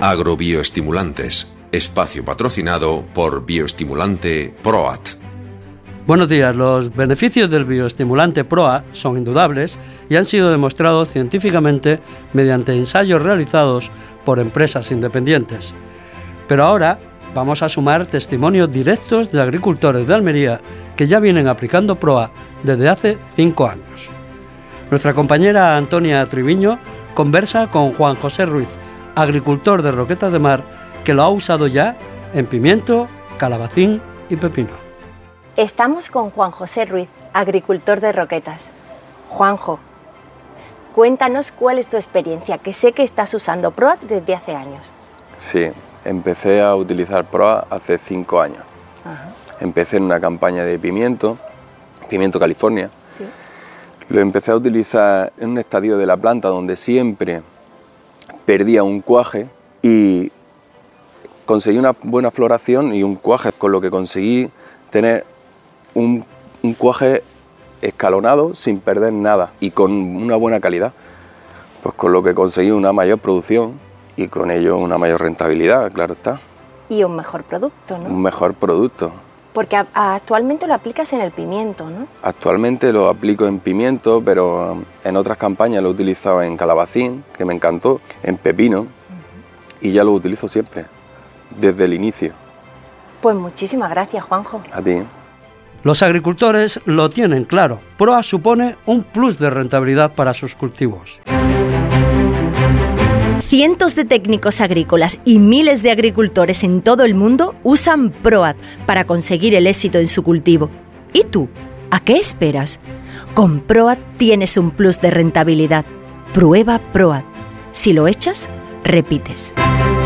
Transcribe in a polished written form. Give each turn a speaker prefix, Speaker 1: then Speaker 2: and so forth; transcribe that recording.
Speaker 1: Agrobioestimulantes, espacio patrocinado por Bioestimulante ProAt.
Speaker 2: Buenos días. Los beneficios del bioestimulante ProAt son indudables y han sido demostrados científicamente mediante ensayos realizados por empresas independientes. Pero ahora vamos a sumar testimonios directos de agricultores de Almería que ya vienen aplicando ProAt desde hace 5 años. Nuestra compañera Antonia Triviño conversa con Juan José Ruiz, agricultor de Roquetas de Mar, que lo ha usado ya en pimiento, calabacín y pepino.
Speaker 3: Estamos con Juan José Ruiz, agricultor de Roquetas. Juanjo, cuéntanos cuál es tu experiencia, que sé que estás usando ProAt desde hace años.
Speaker 4: Sí, empecé a utilizar ProAt hace 5 años. Ajá. Empecé en una campaña de pimiento California. Sí. Lo empecé a utilizar en un estadio de la planta donde siempre perdía un cuaje y conseguí una buena floración y un cuaje, con lo que conseguí tener un cuaje escalonado sin perder nada y con una buena calidad, pues con lo que conseguí una mayor producción y con ello una mayor rentabilidad, claro está.
Speaker 3: Y un mejor producto, ¿no?
Speaker 4: Un mejor producto.
Speaker 3: Porque actualmente lo aplicas en el pimiento, ¿no?
Speaker 4: Actualmente lo aplico en pimiento, pero en otras campañas lo he utilizado en calabacín, que me encantó, en pepino, y ya lo utilizo siempre, desde el inicio.
Speaker 3: Pues muchísimas gracias, Juanjo.
Speaker 4: A ti.
Speaker 2: Los agricultores lo tienen claro. ProAt supone un plus de rentabilidad para sus cultivos.
Speaker 5: Cientos de técnicos agrícolas y miles de agricultores en todo el mundo usan ProAt para conseguir el éxito en su cultivo. ¿Y tú? ¿A qué esperas? Con ProAt tienes un plus de rentabilidad. Prueba ProAt. Si lo echas, repites.